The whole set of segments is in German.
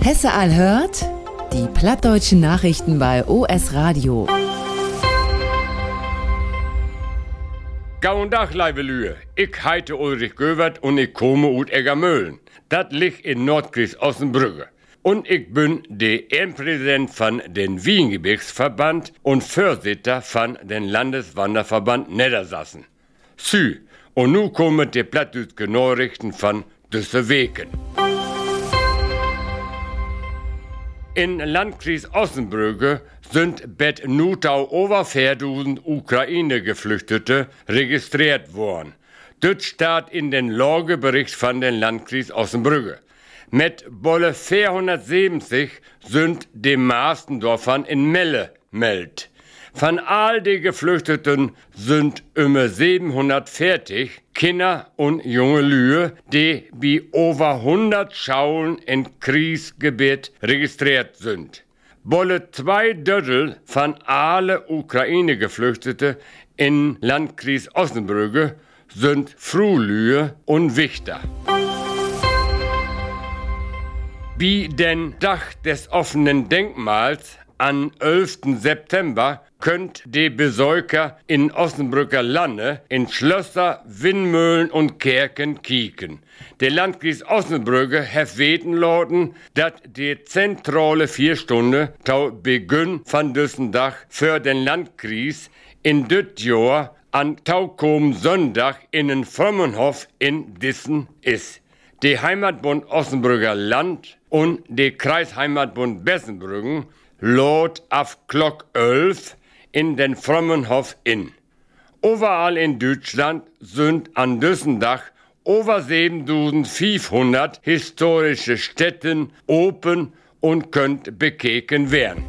Hesse all hört, die plattdeutschen Nachrichten bei OS Radio. Guten Tag, liebe Lüe. Ich heite Ulrich Göbert und ich komme aus Eggermöhlen. Das liegt in Nordkries Ossenbrügge. Und ich bin der Ehrenpräsident von den Wiehengebirgsverband und Vorsitter von den Landeswanderverband Niedersachsen. Sü, und nu kommen die plattdütske Nachrichten von düsse Weken. In Landkreis Ossenbrügge sind bet Nutau over 4000 Ukraine-Geflüchtete registriert worden. Das steht in den Lagebericht von den Landkreis Ossenbrügge. Mit bolle 470 sind die meisten davon in Melle meldt. Von all den Geflüchteten sind über 740 Kinder und junge Lüe, die bei over 100 Schauen in Kriegsgebiet registriert sind. Bolle 2/3 von alle Ukraine-Geflüchtete in Landkreis Ossenbrügge sind Frühlüe und Wichter. Bei den Dach des offenen Denkmals am 11. September könnt die Besucher in Ossenbrücker Lande in Schlösser, Windmühlen und Kerken kieken. Der Landkreis Ossenbrügge hat weten lassen, dass die zentrale 4 Stunden tau Beginn von diesem Dach für den Landkreis in dit Jahr an taukom Sonntag in den Frommenhof in Dissen ist. Die Heimatbund Ossenbrücker Land und der Kreisheimatbund Bessenbrüggen lädt auf Glock 11 in den Frommenhof in. Überall in Deutschland sind an diesem Tag over 7500 historische Stätten open und könnt bekeken werden.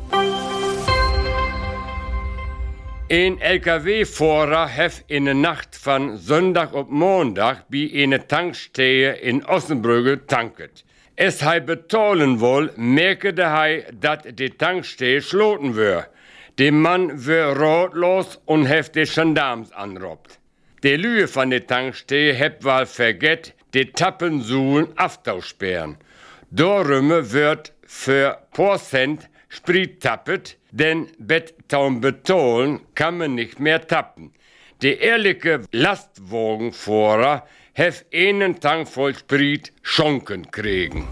Ein LKW-Fahrer hat in der Nacht von Sonntag auf Montag bei einer Tankstelle in Ossenbrügge tanket. Es hei betalen wohl, merkte hei, dass die Tankstelle schloten wär. Der Mann wär ratlos und heft die Gendarms anrobt. Die Lühe von der Tankstelle heb wohl vergett, die Tappensuhlen aftauschsperren. Darum wird für paar Cent Sprit tappet, denn bet taum betalen kann man nicht mehr tappen. Der ehrliche Lastwagenfahrer hef einen Tank voll Sprit schonken kriegen.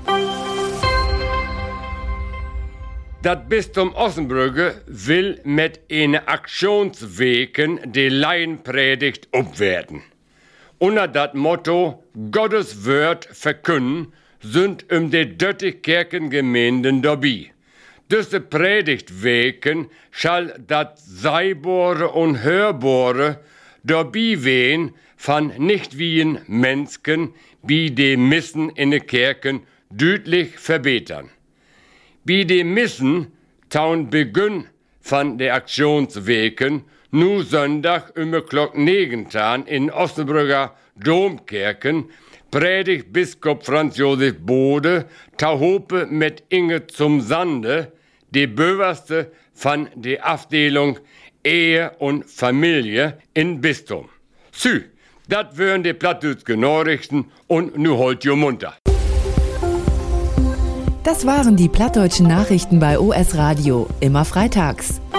Das Bistum Ossenbrügge will mit einer Aktionswegen die Laienpredigt abwerten. Unter das Motto Gottes Wort verkünden sind die 30 Kirchengemeinden dabei. Diese Predigtwegen schall das Seibare und Hörbare dabei wehen von nicht wien Menschen, wie die Missen in den Kirchen deutlich verbessern. Bei den Missen taun Beginn von der Aktionswegen nu Sonntag Glock 9 in Ossenbrügger Domkirchen predigt Biskup Franz Josef Bode Tahope mit Inge zum Sande, die Böverste von der Abteilung Ehe und Familie in Bistum. Sü, das wären die plattdütske Nachrichten und nu holt ihr munter. Das waren die plattdeutschen Nachrichten bei OS Radio, immer freitags.